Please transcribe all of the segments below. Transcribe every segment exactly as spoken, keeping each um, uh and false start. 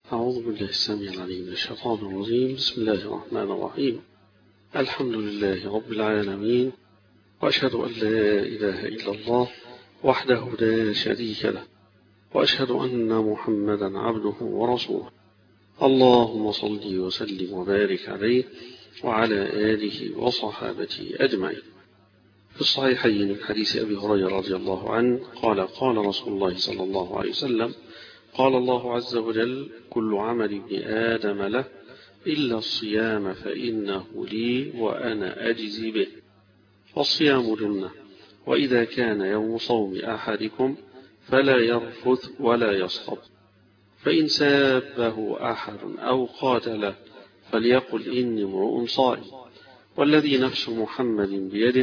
أعوذ بالله السميع العليم من الشيطان الرجيم. بسم الله الرحمن الرحيم. الحمد لله رب العالمين، وأشهد أن لا إله إلا الله وحده لا شريك له، وأشهد أن محمدا عبده ورسوله. اللهم صل وسلم وبارك عليه وعلى آله وصحابته أجمعين. في الصحيحين من حديث أبي هريرة رضي الله عنه قال قال رسول الله صلى الله عليه وسلم: قال الله عز وجل: كل عمل ابن آدم له إلا الصيام فإنه لي وأنا أجزي به. والصيام جنة، وإذا كان يوم صوم أحدكم فلا يرفث ولا يصخب، فإن سابه أحد أو قاتله فليقل إني امرؤ صائم، والذي نفس محمد بيده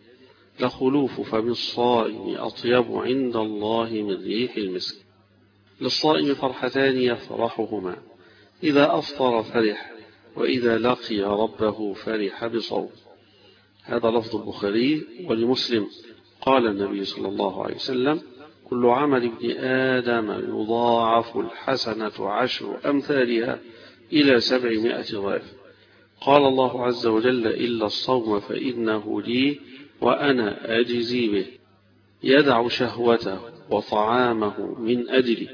لخلوف فم الصائم أطيب عند الله من ريح المسك. للصائم فرحتان يفرحهما: إذا أفطر فرح، وإذا لقي ربه فرح بصوم. هذا لفظ البخاري. ولمسلم قال النبي صلى الله عليه وسلم: كل عمل ابن آدم يضاعف الحسنة عشر أمثالها إلى سبعمائة ضعف. قال الله عز وجل: إلا الصوم فإنه لي وأنا أجزي به. يدع شهوته وطعامه من أجلي.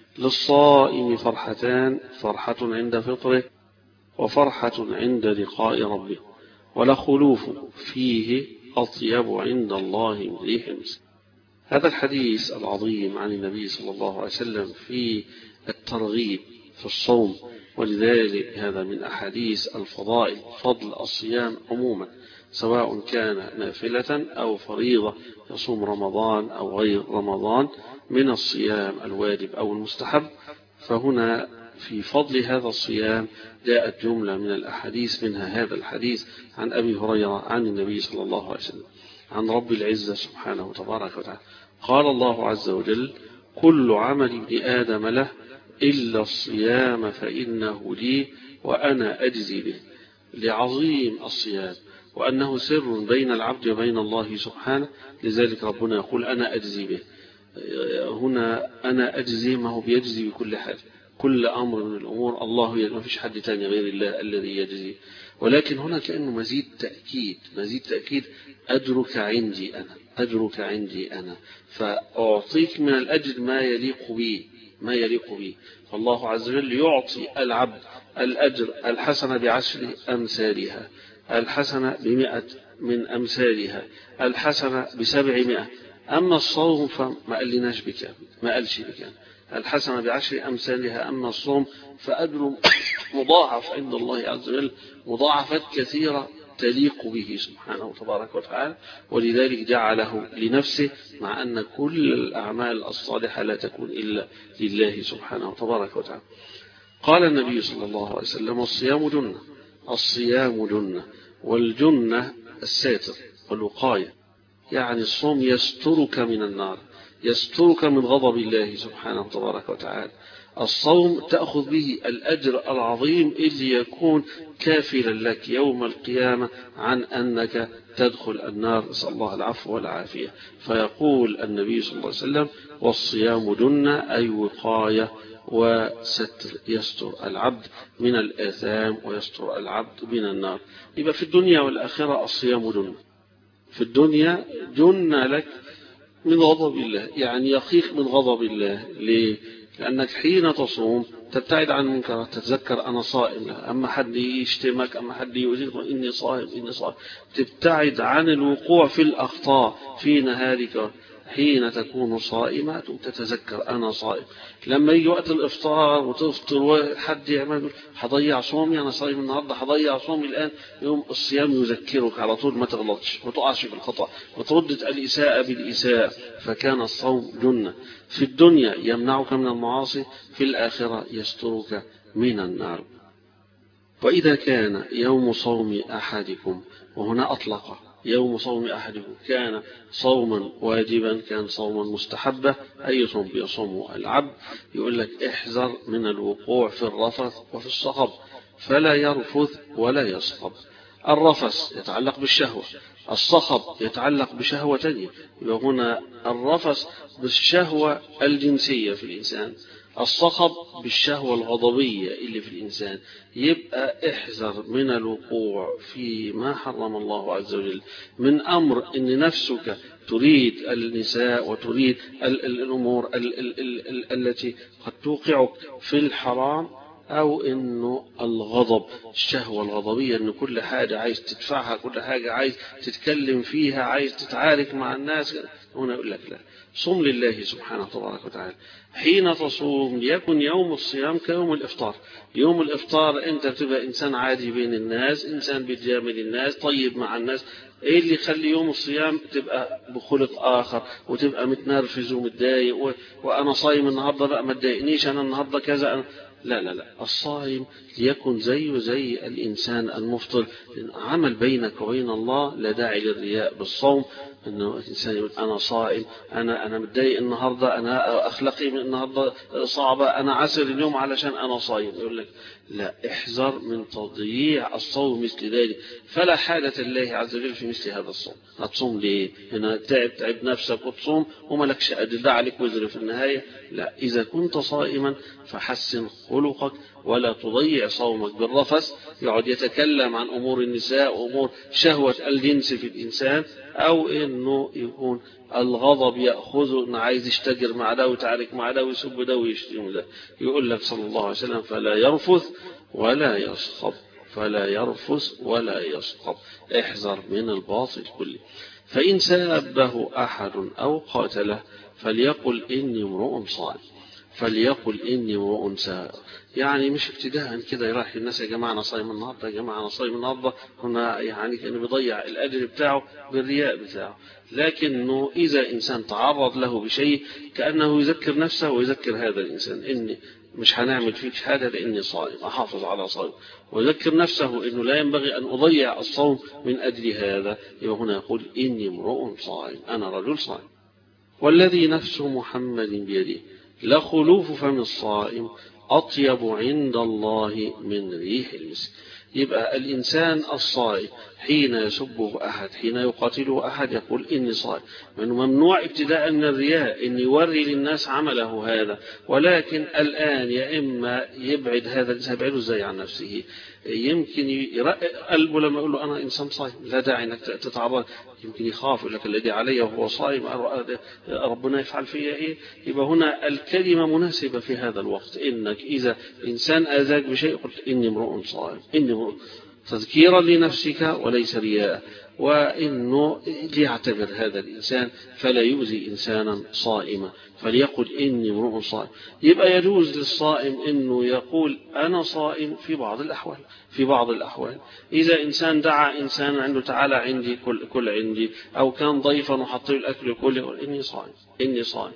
للصائم فرحتان: فرحة عند فطره، وفرحة عند لقاء ربه، ولخلوف فيه أطيب عند الله من ريح المسك. هذا الحديث العظيم عن النبي صلى الله عليه وسلم في الترغيب في الصوم، ولذلك هذا من أحاديث الفضائل، فضل الصيام عموما، سواء كان نافلة أو فريضة، يصوم رمضان أو غير رمضان، من الصيام الواجب أو المستحب. فهنا في فضل هذا الصيام جاءت جملة من الأحاديث، منها هذا الحديث عن أبي هريرة عن النبي صلى الله عليه وسلم عن رب العزة سبحانه وتبارك وتعالى قال الله عز وجل: كل عمل ابن آدم له إلا الصيام فإنه لي وأنا أجزي به. لعظيم الصيام وأنه سر بين العبد وبين الله سبحانه، لذلك ربنا يقول: أنا أجزي به. هنا أنا أجزي، ما هو بيجزي بكل حاجة، كل أمر من الأمور الله يجزي، ما فيش حد تاني غير الله الذي يجزي. ولكن هنا كأنه مزيد تأكيد، مزيد تأكيد: أجرك عندي أنا، أجرك عندي أنا، فأعطيك من الأجر ما يليق بي، ما يليق بي. فالله عز وجل يعطي العبد الأجر الحسنة بعشر أمثالها، الحسنة بمئة من أمثالها، الحسنة بسبعمائة. أما الصوم فما قالناش بكام، ما قالش بكام، الحسنة بعشر أمثالها. أما الصوم فأجر مضاعف عند الله عز وجل، مضاعفات كثيرة تليق به سبحانه وتبارك وتعالى، ولذلك جعله لنفسه، مع أن كل الأعمال الصالحة لا تكون إلا لله سبحانه وتبارك وتعالى. قال النبي صلى الله عليه وسلم: الصيام جنة، الصيام جنة، والجنة الساتر والوقاية، يعني الصوم يسترك من النار، يسترك من غضب الله سبحانه وتبارك وتعالى. الصوم تأخذ به الأجر العظيم اللي يكون كافلا لك يوم القيامة عن أنك تدخل النار، نسأل الله العفو والعافية. فيقول النبي صلى الله عليه وسلم: والصيام جنة، أي وقاية وستر، يستر العبد من الآثام ويستر العبد من النار. يبقى في الدنيا والآخرة الصيام جنة. في الدنيا جنة لك من غضب الله، يعني يقيك من غضب الله. ليه؟ لأنك حين تصوم تبتعد عن المنكرات، تتذكر أنا صائم. أما حد يشتمك، أما حد يؤذيك، إني صائم إني صائم، تبتعد عن الوقوع في الأخطاء في نهارك. حين تكون صائمة تتذكر أنا صائم. لما يجي وقت الإفطار وتفطر وحد يعمل هضيع صومي، أنا صائم النهاردة هضيع صومي الآن، يوم الصيام يذكرك على طول ما تغلطش وتقعش في الخطأ وترد الإساءة بالإساءة. فكان الصوم جنة. في الدنيا يمنعك من المعاصي، في الآخرة يسترك من النار. وإذا كان يوم صوم أحدكم، وهنا أطلق يوم صوم أحدكم، كان صوما واجبا، كان صوما مستحبا، أي صوم يصوم العبد، يقول لك: احذر من الوقوع في الرفث وفي الصخب، فلا يرفث ولا يصخب. الرفث يتعلق بالشهوة، الصخب يتعلق بشهوة تانية. يبقى هنا الرفث بالشهوة الجنسية في الإنسان، الصخب بالشهوة الغضبية اللي في الإنسان. يبقى احذر من الوقوع في ما حرم الله عز وجل من أمر إن نفسك تريد النساء وتريد ال ال الأمور ال ال ال ال التي قد توقعك في الحرام، أو إنه الغضب الشهوة الغضبية، إنه كل حاجة عايز تدفعها، كل حاجة عايز تتكلم فيها، عايز تتعارك مع الناس. هنا يقول لك لا، صم لله سبحانه تبارك وتعالى. حين تصوم ليكن يوم الصيام كيوم الإفطار. يوم الإفطار أنت بتبقى إنسان عادي بين الناس، إنسان بيتجامل الناس، طيب مع الناس. ايه اللي يخلي يوم الصيام تبقى بخلق اخر وتبقى متنرفز ومتضايق و... وانا صايم النهارده، لا ما تضايقنيش انا النهارده كذا أنا... لا لا لا، الصائم ليكن زيه زي الانسان المفطر. عمل بينك وبين الله، لا داعي للرياء بالصوم. انه الانسان يقول انا صائم، انا انا متضايق النهارده، انا اخلاقي من النهارده صعبه، انا عسر اليوم علشان انا صايم. يقول لك لا، احذر من تضييع الصوم مثل ذلك، فلا حاجة الله عز وجل في مثل هذا الصوم. هتصوم ليه؟ هنا تعب تعب نفسك وتصوم وملكش أجر، ده عليك وزر في النهاية. لا، إذا كنت صائما فحسن خلقك ولا تضيع صومك بالرفث، يقعد يتكلم عن أمور النساء وأمور شهوة الجنس في الإنسان، أو إنه يكون الغضب يأخذه إنه عايز يشتجر مع ده ويتعارك مع ده ويسب ده ويشتم ده. يقول لك صلى الله عليه وسلم فلا يرفث ولا يصخب، فلا يرفث ولا يصخب. احذر من الباطل كله. فإن سابه أحد أو قاتله فليقل إني امرؤ صائم، فليقل إني امرؤ سائر. يعني مش ابتداء كده يراح الناس يا جماعة أنا صايم النهارده، يا جماعة أنا صايم النهارده، هنا يعني كأنه بيضيع الأجر بتاعه بالرياء بتاعه. لكنه إذا إنسان تعرض له بشيء كأنه يذكر نفسه ويذكر هذا الإنسان إني مش هنعمل فيك حاجة لأني صائم، أحافظ على صوم، ويذكر نفسه إنه لا ينبغي أن أضيع الصوم من أجل هذا. يبقى هنا يقول إني امرؤ صائم، أنا رجل صائم. والذي نفس محمد بيده لخلوف فم الصائم أطيب عند الله من ريح المسك. يبقى الإنسان الصائم حين يسبه أحد، حين يقاتله أحد، يقول إني صائم. من ممنوع ابتداء من الرياء إن يوري للناس عمله هذا، ولكن الآن يا إما يبعد هذا الإنسان، يبعده إزاي عن نفسه، يمكن يرقق قلبه لما يقول له أنا إنسان صائم، لا داعي أنك تتعرض. يمكن يخاف يقول لك الذي علي وهو صائم ربنا يفعل فيه إيه. يبقى هنا الكلمة مناسبة في هذا الوقت، إنك إذا إنسان آذاك بشيء قلت إني امرؤ صائم، إني امرؤ، تذكيرا لنفسك وليس رياء، وإنه ليعتبر هذا الإنسان فلا يؤذي إنسانا صائما، فليقل إني امرؤ صائم. يبقى يجوز للصائم إنه يقول أنا صائم في بعض الأحوال، في بعض الأحوال إذا إنسان دعا إنسان عنده تعالى عندي كل, كل عندي، أو كان ضيفا وحط له الأكل كله، يقول إني صائم إني صائم.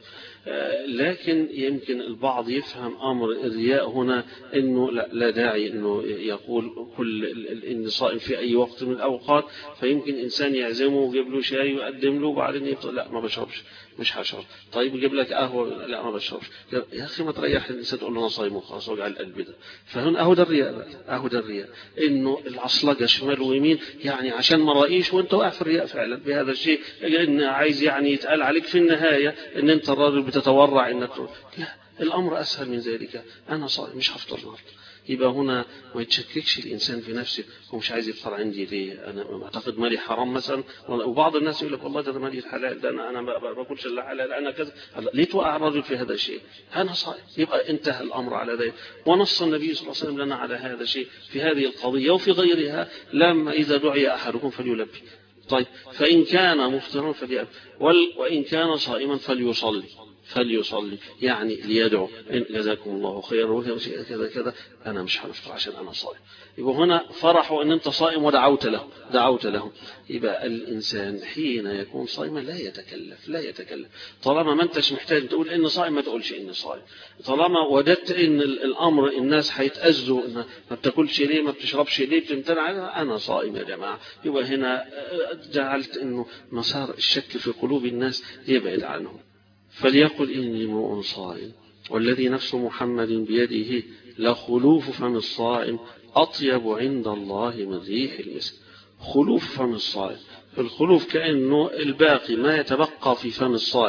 لكن يمكن البعض يفهم أمر الرياء هنا إنه لا, لا داعي إنه يقول كل إني صائم في أي وقت من الأوقات، فيمكن إنسان يعزمه ويجيب له شاي ويقدم له وبعدين يقول لا ما بشربش، مش هشرب. طيب يجيب لك قهوة، لا ما بشربش. يا أخي ما تريح الإنسان تقول له أنا صايم وخلاص وجع القلب ده. فهنا أهو ده الرياء بقى، أهو ده الرياء، إنه العصلجة شمال ويمين، يعني عشان ما رأيش وأنت واقع في الرياء فعلا بهذا الشيء، إن عايز يعني يتقال عليك في النهاية إن أنت الراجل بتتورع إنك لا، الأمر أسهل من ذلك، أنا صائم مش هفطر النهارده. يبقى هنا ما يتشككش الإنسان في نفسه، هو مش عايز يفطر عندي ليه؟ أنا معتقد مالي حرام مثلا، وبعض الناس يقول لك والله ده مالي الحلال، ده أنا أنا ما باكلش إلا حلال، أنا كذا. ليه توقع الرجل في هذا الشيء؟ أنا صائم. يبقى انتهى الأمر على ذلك، ونص النبي صلى الله عليه وسلم لنا على هذا الشيء في هذه القضية وفي غيرها. لما إذا دعي أحدكم فليلبي. طيب فإن كان مفطرا فليأكل، وإن كان صائما فليصلي، فليصلي يعني ليدعو إن جزاكم الله خيرا كذا كذا، أنا مش هنفطر عشان أنا صائم. يبقى هنا فرحوا أن أنت صائم ودعوت له، دعوت له. يبقى الإنسان حين يكون صائما لا يتكلف، لا يتكلف. طالما ما أنتش محتاج تقول إني صائم ما تقولش إني صائم. طالما وجدت إن الأمر الناس هيتأذوا إن ما بتاكلش ليه، ما بتشربش ليه، بتمتنع، أنا صائم يا جماعة. يبقى هنا جعلت إنه مسار الشك في قلوب الناس يبعد عنهم. فليقل إني امرؤ صائم والذي نفس محمد بيده لخلوف فم الصائم أطيب عند الله من ريح المسك. خلوف فم الصائم، الخلوف كأنه الباقي ما يتبقى في فم الصائم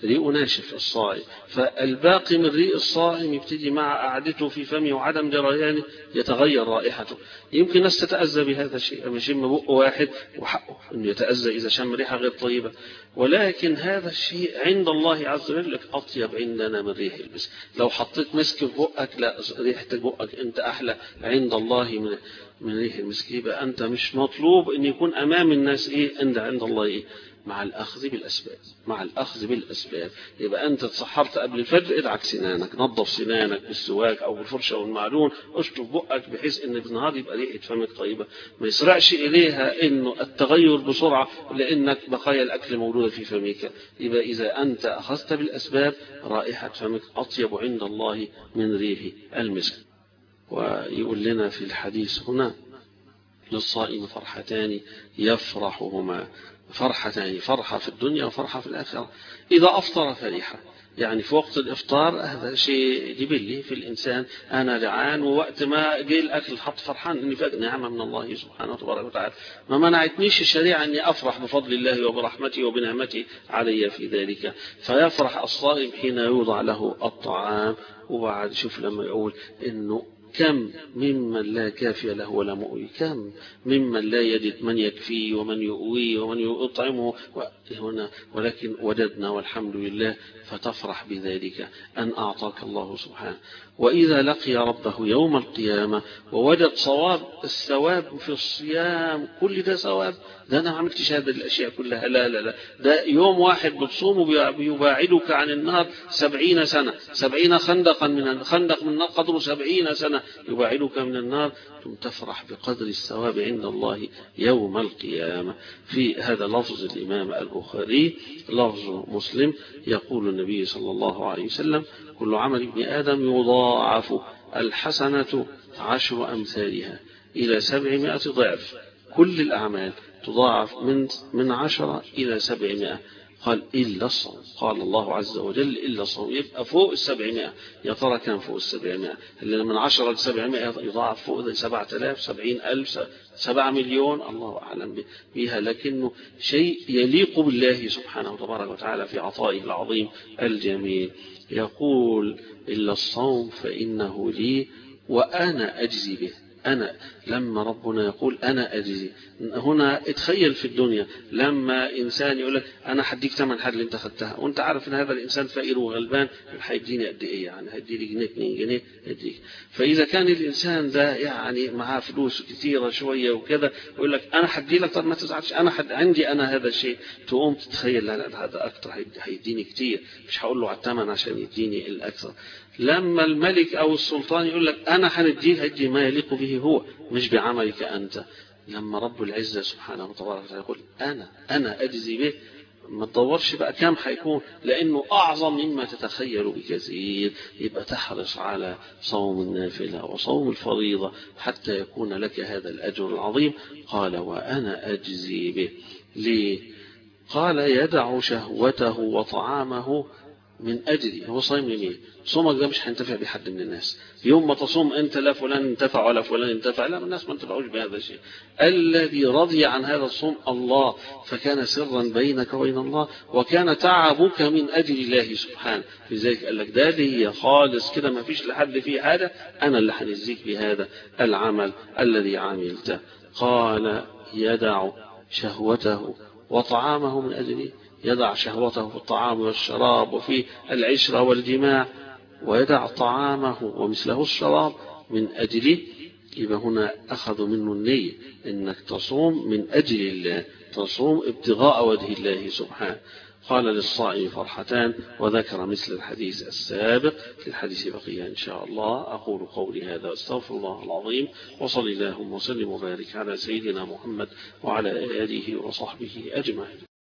ريق ناشف الصائم، فالباقي من ريق الصائم يبتدي مع قعدته في فمه وعدم جريانه يتغير رائحته. يمكن ناس تتأذى بهذا الشيء، أما يشم بق واحد وحقه أنه يتأذى إذا شم ريحة غير طيبة، ولكن هذا الشيء عند الله عز وجل أطيب عندنا من ريح المسك. لو حطيت مسك في بقك، لا، ريحة بقك أنت أحلى عند الله من من ريح المسك. يبقى أنت مش مطلوب أن يكون أمام الناس إيه عند عند الله إيه مع الأخذ بالأسباب، مع الأخذ بالأسباب. يبقى أنت اتسحرت قبل الفجر، ادعك سنانك، نظف سنانك بالسواك أو بالفرشة والمعجون، اشطف بقك بحيث أن بالنهار يبقى ريحة فمك طيبة، ما يسرعش إليها إنه التغير بسرعة لأنك بقايا الأكل موجودة في فمك. يبقى إذا أنت أخذت بالأسباب رائحة فمك أطيب عند الله من ريح المسك. ويقول لنا في الحديث هنا: للصائم فرحتان يفرحهما، فرحتان، فرحة في الدنيا وفرحة في الآخرة. إذا أفطر فرحة، يعني في وقت الإفطار هذا شيء جبلي في الإنسان، أنا جعان ووقت ما جاي الأكل حط فرحان إني فاق نعمة من الله سبحانه وتبارك وتعالى، ما منعتنيش الشريعة أني أفرح بفضل الله وبرحمته وبنعمته علي في ذلك. فيفرح الصائم حين يوضع له الطعام. وبعد شوف لما يقول إنه كم ممن لا كافي له ولا مؤوي، كم ممن لا يجد من يكفيه ومن يؤويه ومن يطعمه هنا، ولكن وجدنا والحمد لله، فتفرح بذلك أن أعطاك الله سبحانه. وإذا لقي ربه يوم القيامة ووجد صواب الثواب في الصيام، كل ده ثواب، ده أنا عملتش هذه الأشياء كلها، لا لا لا، ده يوم واحد بتصومه بيباعدك عن النار سبعين سنة، سبعين خندقا من خندق من النار قدره سبعين سنة يباعدك من النار، ثم تفرح بقدر الثواب عند الله يوم القيامة. في هذا لفظ الإمام البخاري، لفظ مسلم، يقول النبي صلى الله عليه وسلم: كل عمل ابن آدم يضاعف، الحسنة عشر أمثالها إلى سبعمائة ضعف، كل الأعمال تضاعف من من عشرة إلى سبعمائة. قال: إلا الصوم. قال الله عز وجل: إلا الصوم. يبقى فوق السبعمائة. يا ترى كان فوق السبعمائة؟ اللي من عشرة لسبعمائة يضاعف فوق سبعة آلاف، سبعين ألف، سبعة مليون، الله أعلم بها، لكنه شيء يليق بالله سبحانه وتبارك وتعالى في عطائه العظيم الجميل. يقول: إلا الصوم فإنه لي وأنا أجزي به. أنا، لما ربنا يقول أنا أجزي، هنا اتخيل في الدنيا لما إنسان يقول لك أنا حديك ثمن حاجة اللي أنت خدتها، وأنت عارف إن هذا الإنسان فقير وغلبان، هيديني قد إيه؟ يعني هيديني جنيه، اتنين جنيه هيديك. فإذا كان الإنسان ده يعني معاه فلوس كثيرة شوية وكذا، يقول لك أنا حدي لك، طب ما تزعلش، أنا حد عندي أنا هذا الشيء، تقوم تتخيل لا لا هذا أكتر، هيديني كتير، مش هقول له على الثمن عشان يديني الأكثر. لما الملك أو السلطان يقول لك أنا هنديه، هدي ما يليق به هو، مش بعملك أنت. لما رب العزة سبحانه وتعالى يقول أنا أنا أجزي به، ما تدورش بقى كم هيكون، لأنه أعظم مما تتخيل بكثير. يبقى تحرص على صوم النافلة وصوم الفريضة حتى يكون لك هذا الأجر العظيم. قال: وأنا أجزي به. ليه؟ قال: يدع شهوته وطعامه من أجلي. هو صايم لمين؟ صومك ده مش هينتفع بحد من الناس. يوم ما تصوم أنت لا فلان انتفع ولا فلان انتفع، لا، الناس ما انتفعوش بهذا الشيء. الذي رضي عن هذا الصوم الله، فكان سرا بينك وبين الله، وكان تعبك من أجل الله سبحانه. لذلك قال لك ده لي خالص كده، ما فيش لحد فيه حاجة، أنا اللي هنزيك بهذا العمل الذي عملته. قال: يدع شهوته وطعامه من أجلي. يدع شهوته في الطعام والشراب وفي العشرة والجماع، ويدع طعامه ومثله الشراب من أجله. يبقى هنا أخذوا منه النية إنك تصوم من أجل الله، تصوم ابتغاء وجه الله سبحانه. قال: للصائم فرحتان، وذكر مثل الحديث السابق. في الحديث بقية إن شاء الله. أقول قولي هذا واستغفر الله العظيم، وصلى اللهم وسلم وبارك على سيدنا محمد وعلى آله وصحبه أجمعين.